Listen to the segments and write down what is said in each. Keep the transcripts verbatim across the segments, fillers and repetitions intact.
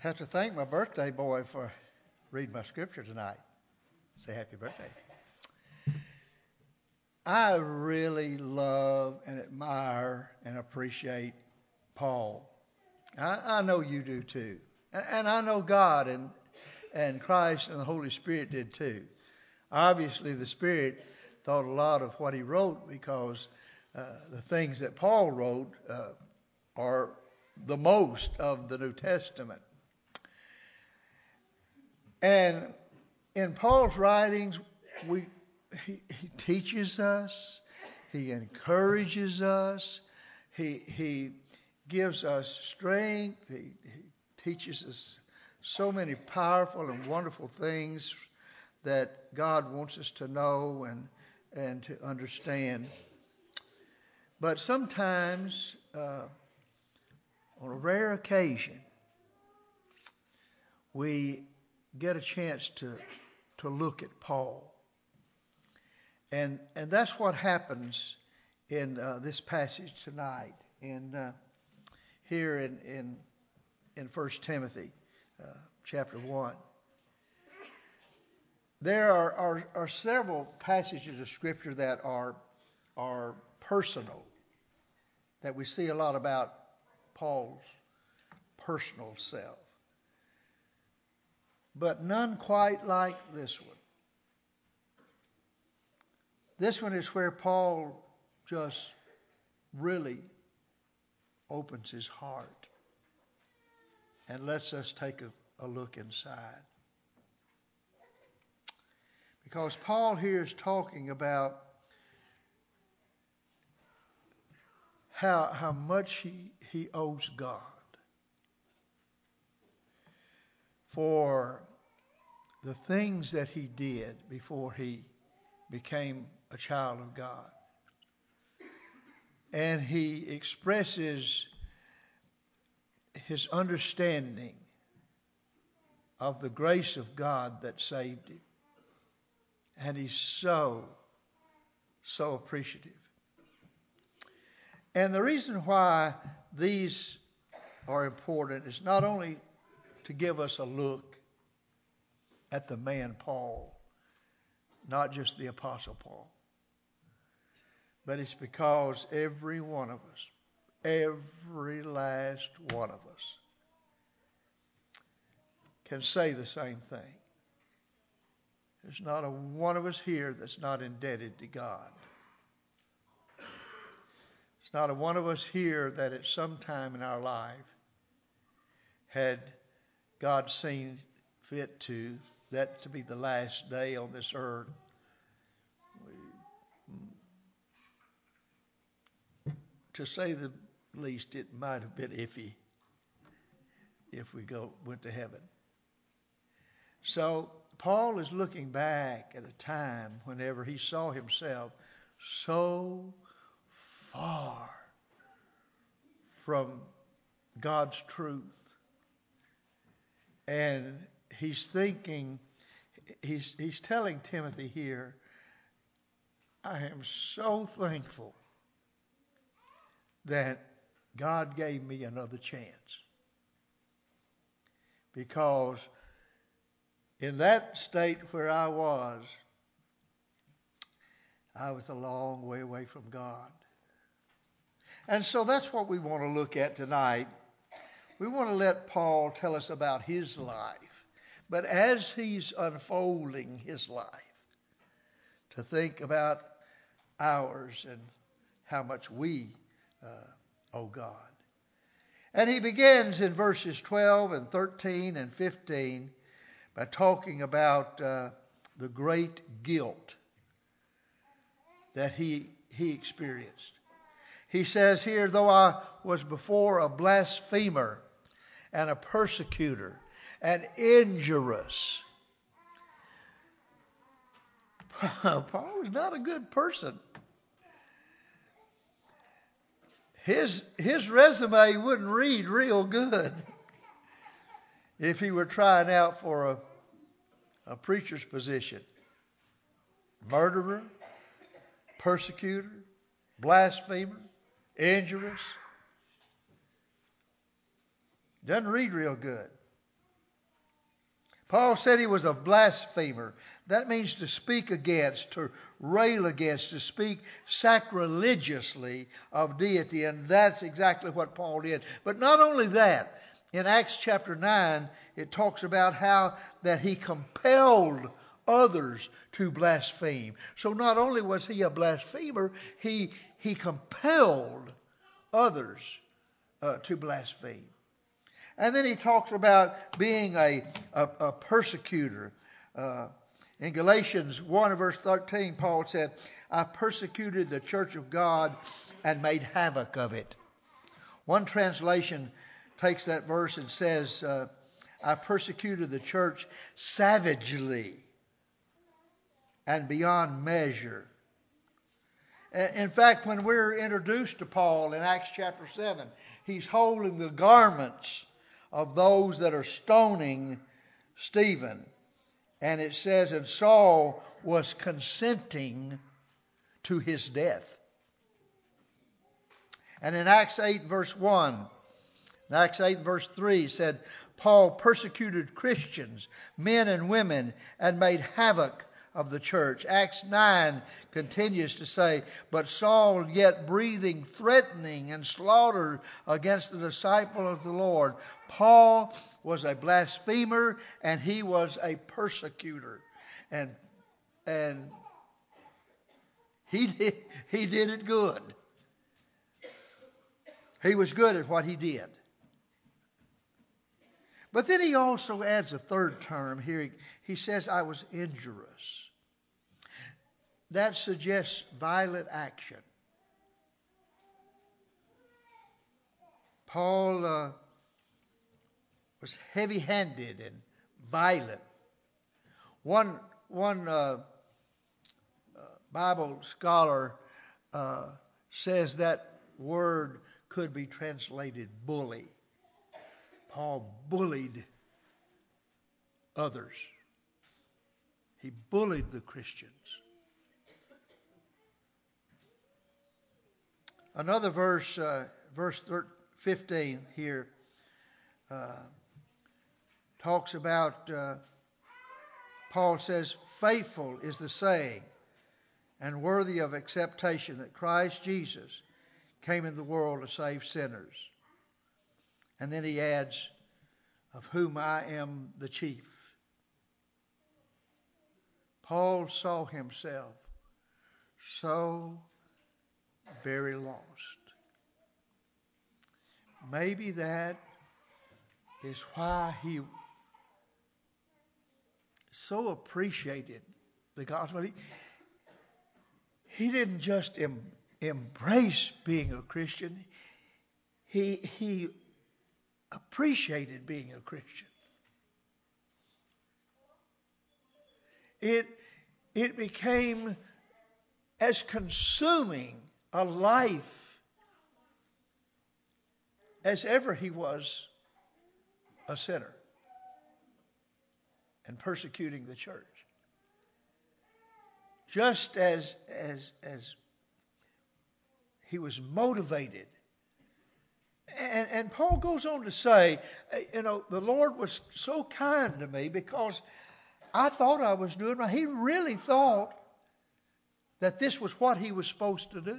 Have to thank my birthday boy for reading my scripture tonight. Say happy birthday. I really love and admire and appreciate Paul. I, I know you do too. And, and I know God and, and Christ and the Holy Spirit did too. Obviously, the Spirit thought a lot of what he wrote because uh, the things that Paul wrote uh, are the most of the New Testament. And in Paul's writings, we he, he teaches us, he encourages us, he he gives us strength, he, he teaches us so many powerful and wonderful things that God wants us to know and and to understand. But sometimes, uh, on a rare occasion, we get a chance to to look at Paul. And and that's what happens in uh, this passage tonight, in uh, here in in in First Timothy uh, chapter one. There are, are are several passages of Scripture that are are personal, that we see a lot about Paul's personal self, but none quite like this one. This one is where Paul just really opens his heart and lets us take a, a look inside. Because Paul here is talking about how, how much he, he owes God for the things that he did before he became a child of God. And he expresses his understanding of the grace of God that saved him. And he's so, so appreciative. And the reason why these are important is not only to give us a look at the man Paul, not just the Apostle Paul, but it's because every one of us, every last one of us, can say the same thing. There's not a one of us here that's not indebted to God. It's not a one of us here that at some time in our life had God seen fit to that to be the last day on this earth. We, to say the least, it might have been iffy if we go went to heaven. So Paul is looking back at a time whenever he saw himself so far from God's truth. And he's thinking, he's he's telling Timothy here, I am so thankful that God gave me another chance. Because in that state where I was, I was a long way away from God. And so that's what we want to look at tonight. We want to let Paul tell us about his life. But as he's unfolding his life, to think about ours and how much we uh, owe God. And he begins in verses twelve and thirteen and fifteen by talking about uh, the great guilt that he he experienced. He says here, though I was before a blasphemer and a persecutor and injurious. Paul was not a good person. His his resume wouldn't read real good if he were trying out for a, a preacher's position. Murderer, persecutor, blasphemer, injurious. Doesn't read real good. Paul said he was a blasphemer. That means to speak against, to rail against, to speak sacrilegiously of deity. And that's exactly what Paul did. But not only that, in Acts chapter nine, it talks about how that he compelled others to blaspheme. So not only was he a blasphemer, he, he compelled others uh, to blaspheme. And then he talks about being a, a, a persecutor. Uh, in Galatians one verse thirteen, Paul said, I persecuted the church of God and made havoc of it. One translation takes that verse and says, uh, I persecuted the church savagely and beyond measure. In fact, when we're introduced to Paul in Acts chapter seven, he's holding the garments of those that are stoning Stephen. And it says, and Saul was consenting to his death. And in Acts eight verse one, in Acts eight verse three said, Paul persecuted Christians, men and women, and made havoc of the church. Acts nine continues to say, but Saul, yet breathing threatening and slaughter against the disciple of the Lord. Paul was a blasphemer and he was a persecutor. And and he did, he did it good. He was good at what he did. But then he also adds a third term here. He, he says, I was injurious. That suggests violent action. Paul uh, was heavy-handed and violent. One, one uh, uh, Bible scholar uh, says that word could be translated bully. Paul bullied others. He bullied the Christians. Another verse, uh, verse fifteen here, uh, talks about, uh, Paul says, faithful is the saying and worthy of acceptation that Christ Jesus came in the world to save sinners. And then he adds, of whom I am the chief. Paul saw himself so very lost. Maybe that is why he so appreciated the gospel. He, he didn't just em, embrace being a Christian. He, he appreciated being a Christian. It, it became as consuming a life as ever he was a sinner and persecuting the church. Just as, as, as he was motivated. And, and Paul goes on to say, you know, the Lord was so kind to me because I thought I was doing right. He really thought that this was what he was supposed to do.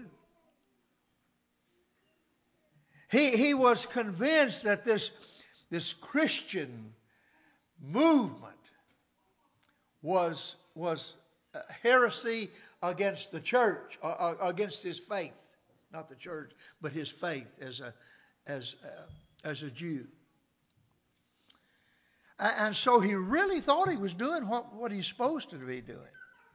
He, he was convinced that this, this Christian movement was, was heresy against the church, uh, against his faith. Not the church, but his faith as a, as, uh, as a Jew. And so he really thought he was doing what, what he's supposed to be doing.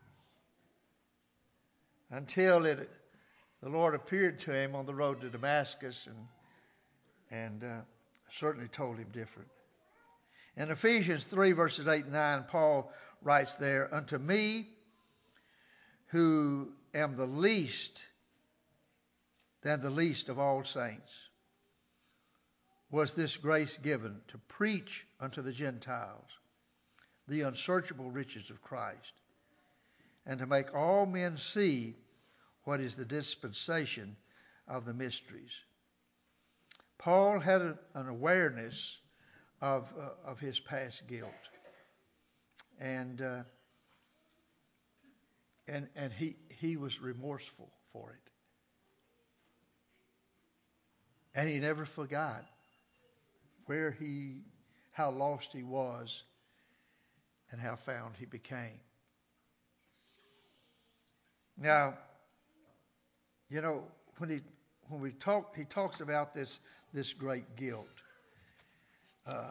Until it, the Lord appeared to him on the road to Damascus and, and uh, certainly told him different. In Ephesians three, verses eight and nine, Paul writes there, unto me, who am the least than the least of all saints, was this grace given to preach unto the Gentiles the unsearchable riches of Christ, and to make all men see what is the dispensation of the mysteries. Paul had a, an awareness of, uh, of his past guilt. And uh, and and he he was remorseful for it. And he never forgot where he, how lost he was and how found he became. Now, you know, when he when we talk, he talks about this this great guilt. Uh,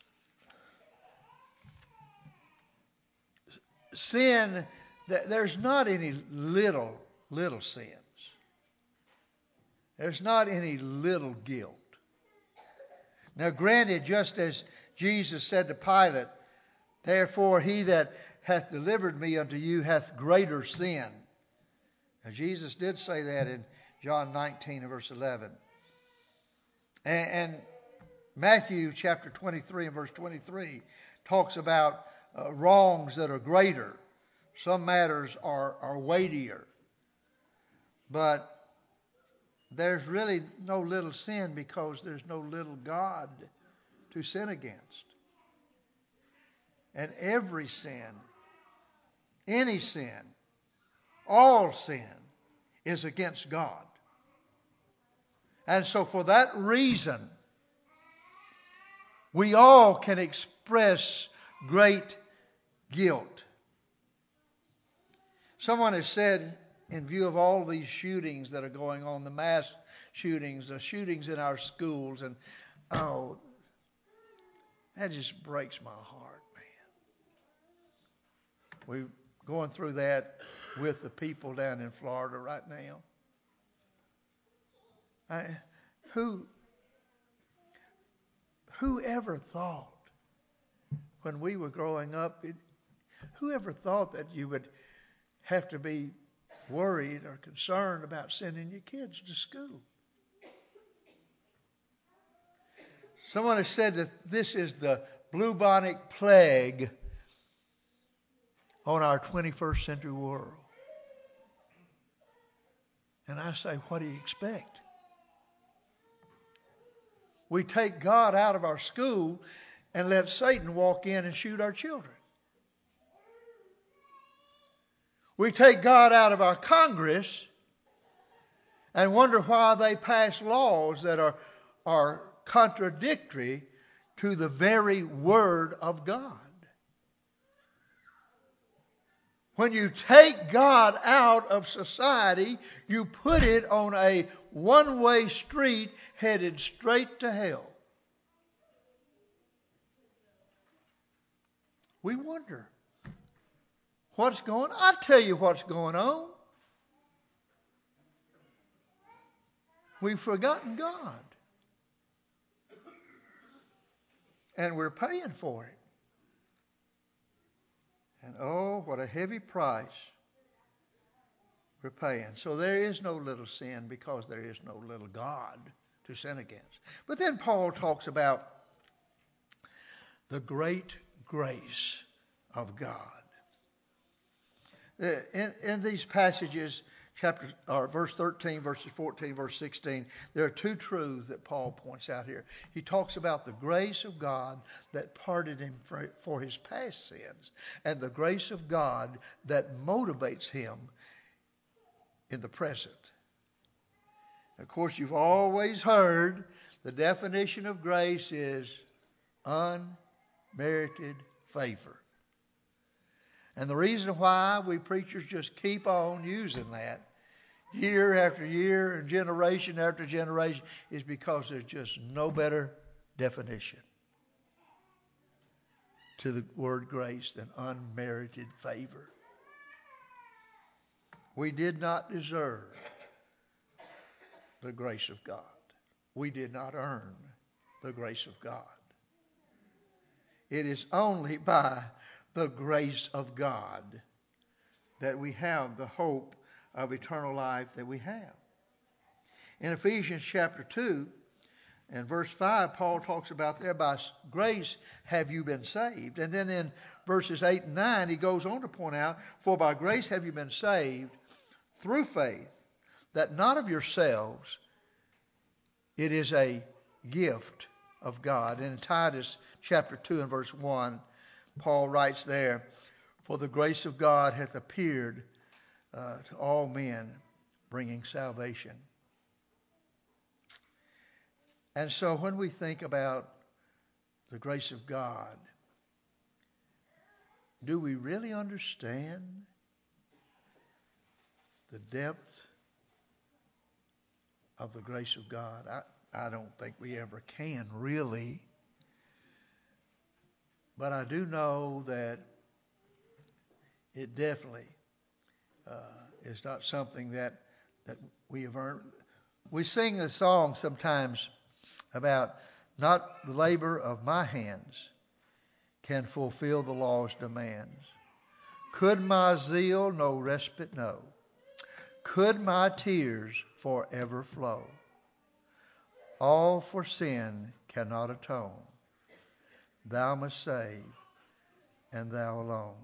sin, there's not any little little sins. There's not any little guilt. Now, granted, just as Jesus said to Pilate, therefore he that hath delivered me unto you hath greater sin. Now, Jesus did say that in John nineteen and verse eleven. And, and Matthew chapter twenty-three and verse twenty-three talks about uh, wrongs that are greater. Some matters are, are weightier. But there's really no little sin because there's no little God to sin against. And every sin, any sin, all sin is against God. And so for that reason, we all can express great guilt. Someone has said, in view of all these shootings that are going on, the mass shootings, the shootings in our schools, and oh, that just breaks my heart, man. We're going through that with the people down in Florida right now. I, who, who ever thought when we were growing up, it, who ever thought that you would have to be worried or concerned about sending your kids to school? Someone has said that this is the bubonic plague on our twenty-first century world. And I say, what do you expect? We take God out of our school and let Satan walk in and shoot our children. We take God out of our Congress and wonder why they pass laws that are, are contradictory to the very Word of God. When you take God out of society, you put it on a one-way street headed straight to hell. We wonder what's going on. I'll tell you what's going on. We've forgotten God. And we're paying for it. And oh, what a heavy price we're paying. So there is no little sin because there is no little God to sin against. But then Paul talks about the great grace of God. In, in these passages, chapter or verse thirteen, verses fourteen, verse sixteen, there are two truths that Paul points out here. He talks about the grace of God that pardoned him for, for his past sins, and the grace of God that motivates him in the present. Of course, you've always heard the definition of grace is unmerited favor. And the reason why we preachers just keep on using that year after year and generation after generation is because there's just no better definition to the word grace than unmerited favor. We did not deserve the grace of God. We did not earn the grace of God. It is only by the grace of God that we have the hope of eternal life that we have. In Ephesians chapter two and verse five, Paul talks about there, by grace have you been saved. And then in verses eight and nine, he goes on to point out, for by grace have you been saved through faith, that not of yourselves, it is a gift of God. In Titus chapter two and verse one, Paul writes there, for the grace of God hath appeared uh, to all men, bringing salvation. And so when we think about the grace of God, do we really understand the depth of the grace of God? I, I don't think we ever can, really. But I do know that it definitely uh, is not something that, that we have earned. We sing a song sometimes about not the labor of my hands can fulfill the law's demands. Could my zeal no respite know? Could my tears forever flow? All for sin cannot atone. Thou must save, and thou alone.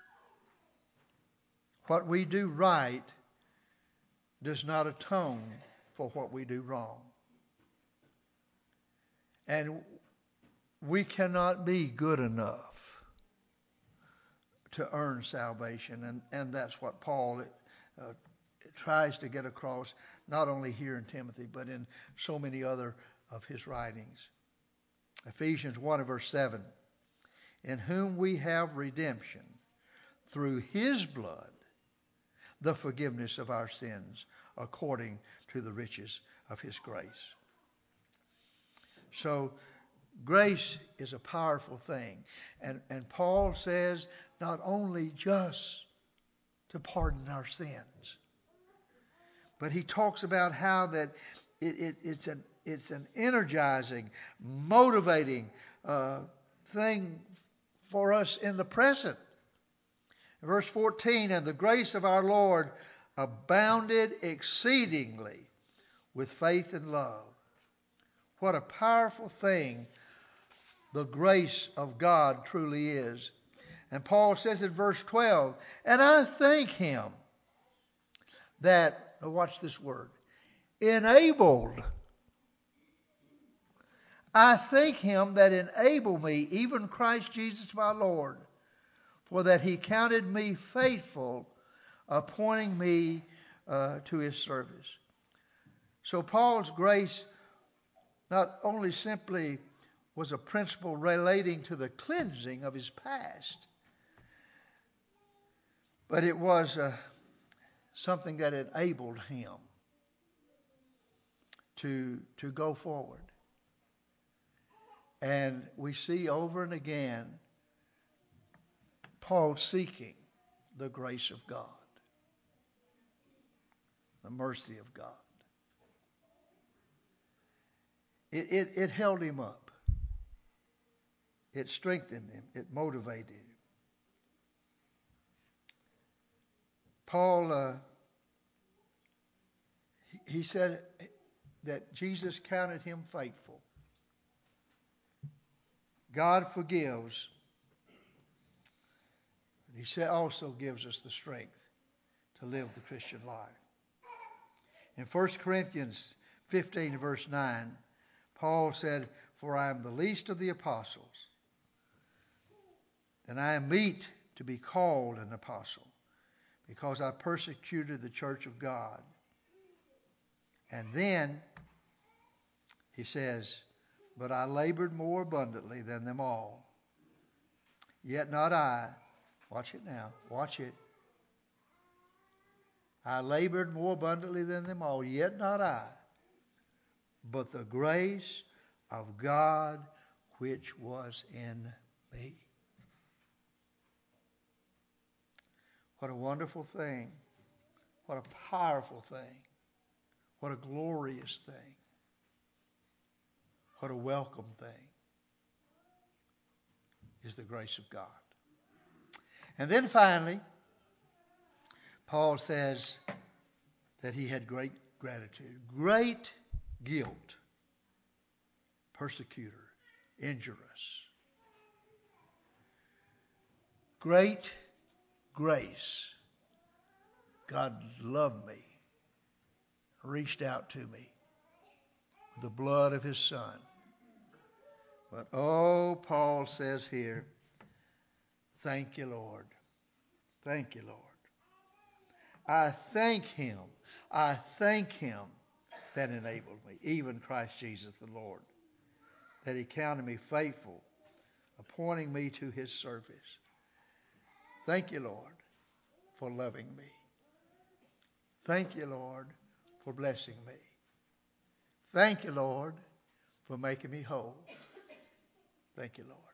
What we do right does not atone for what we do wrong. And we cannot be good enough to earn salvation. And, and that's what Paul uh, tries to get across, not only here in Timothy, but in so many other of his writings. Ephesians one verse seven, in whom we have redemption through his blood, the forgiveness of our sins, according to the riches of his grace. So grace is a powerful thing. And, and Paul says not only just to pardon our sins, but he talks about how that it, it, it's, an, it's an energizing, motivating uh, thing for us in the present. Verse fourteen, and the grace of our Lord abounded exceedingly with faith and love. What a powerful thing the grace of God truly is. And Paul says in verse twelve, and I thank him that, now watch this word, enabled. I thank him that enabled me, even Christ Jesus my Lord, for that he counted me faithful, appointing me uh, to his service. So Paul's grace not only simply was a principle relating to the cleansing of his past, but it was uh, something that enabled him to, to go forward. And we see over and again Paul seeking the grace of God, the mercy of God. It, it, it held him up. It strengthened him. It motivated him. Paul, uh, he said that Jesus counted him faithful. God forgives. He also gives us the strength to live the Christian life. In First Corinthians fifteen, verse nine, Paul said, for I am the least of the apostles, and I am meet to be called an apostle, because I persecuted the church of God. And then he says, but I labored more abundantly than them all. Yet not I. Watch it now. Watch it. I labored more abundantly than them all. Yet not I. But the grace of God which was in me. What a wonderful thing. What a powerful thing. What a glorious thing. What a welcome thing is the grace of God. And then finally, Paul says that he had great gratitude, great guilt, persecutor, injurious. Great grace. God loved me, reached out to me with the blood of his Son. But oh, Paul says here, Thank you, Lord. Thank you, Lord. I thank Him. I thank Him that enabled me, even Christ Jesus the Lord, that He counted me faithful, appointing me to His service. Thank you, Lord, for loving me. Thank you, Lord, for blessing me. Thank you, Lord, for making me whole. Thank you, Lord.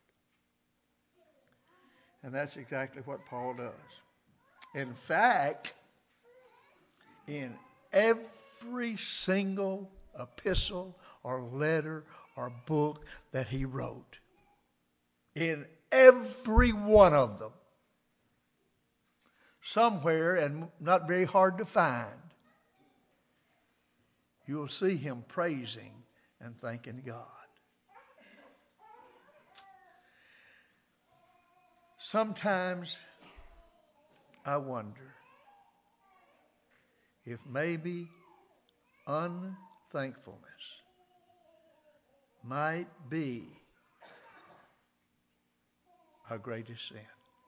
And that's exactly what Paul does. In fact, in every single epistle or letter or book that he wrote, in every one of them, somewhere, and not very hard to find, you'll see him praising and thanking God. Sometimes I wonder if maybe unthankfulness might be our greatest sin.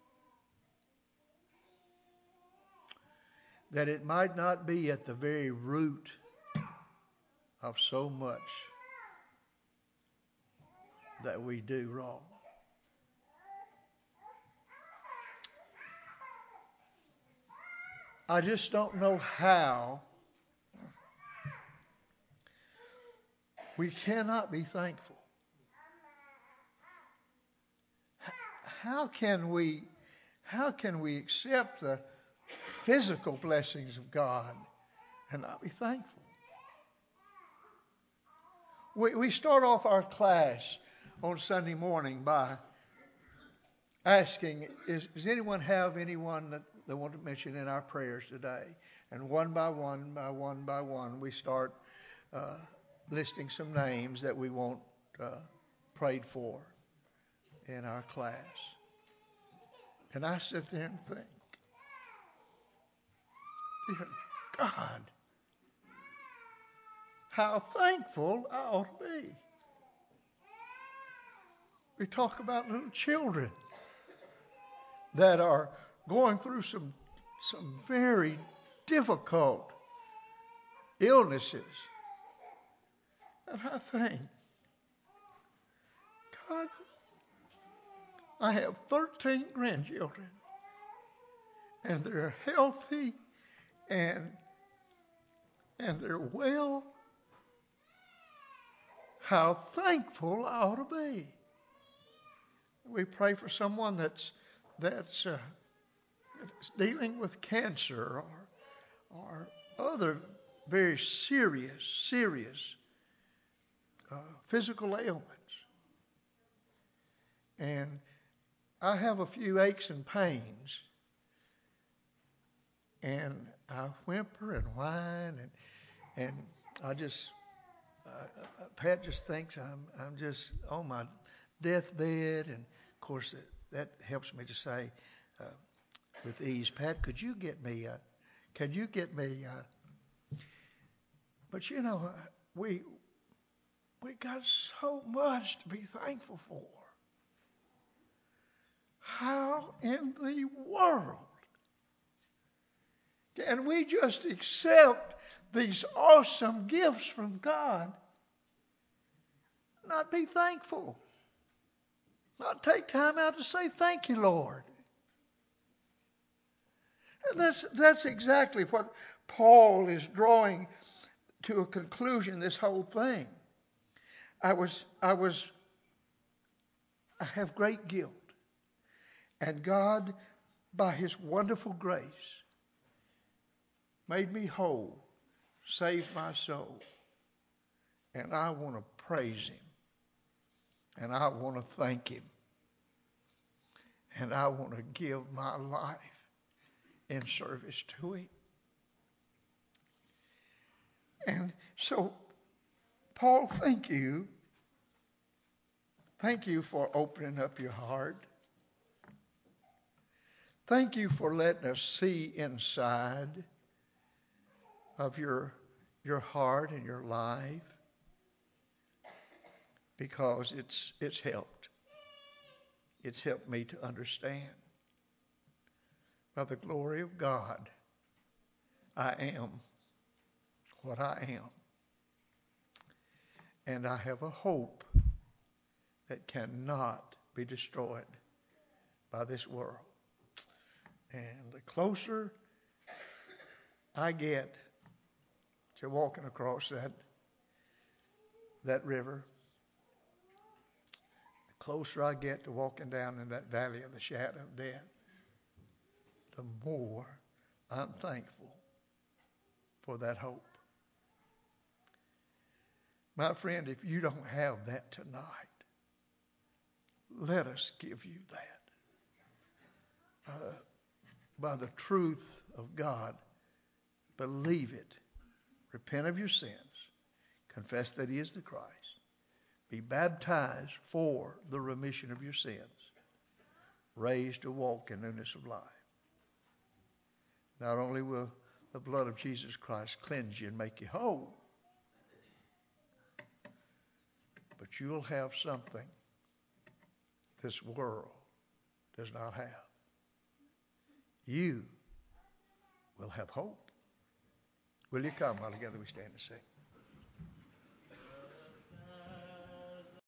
That it might not be at the very root of so much that we do wrong. I just don't know how we cannot be thankful. How can we, how can we accept the physical blessings of God and not be thankful? We, we start off our class on Sunday morning by asking, is, does anyone have anyone that they want to mention in our prayers today? And one by one, by one by one, we start uh, listing some names that we want uh, prayed for in our class. And I sit there and think, dear God, how thankful I ought to be. We talk about little children that are going through some some very difficult illnesses. And I think, God, I have thirteen grandchildren, and they're healthy and and they're well. How thankful I ought to be. We pray for someone that's that's, uh, that's dealing with cancer or or other very serious, serious uh, physical ailments. And I have a few aches and pains, and I whimper and whine, and and I just uh, Pat just thinks I'm I'm just on my deathbed, and of course that, that helps me to say uh, with ease, Pat, could you get me? Uh, can you get me? Uh, but you know, uh, we we got so much to be thankful for. How in the world can we just accept these awesome gifts from God, not be thankful, not take time out to say thank you, Lord? And that's that's exactly what Paul is drawing to a conclusion, this whole thing. I was I was I have great guilt. And God, by His wonderful grace, made me whole, saved my soul. And I want to praise Him. And I want to thank Him. And I want to give my life in service to Him. And so, Paul, thank you. Thank you for opening up your heart. Thank you for letting us see inside of your, your heart and your life, because it's it's helped. It's helped me to understand. by the glory of God, I am what I am. And I have a hope that cannot be destroyed by this world. And the closer I get to walking across that, that river, the closer I get to walking down in that valley of the shadow of death, the more I'm thankful for that hope. My friend, if you don't have that tonight, let us give you that. Uh, by the truth of God, believe it. Repent of your sins. Confess that He is the Christ. Be baptized for the remission of your sins. Raised to walk in newness of life. Not only will the blood of Jesus Christ cleanse you and make you whole, but you'll have something this world does not have. You will have hope. Will you come while together we stand and sing?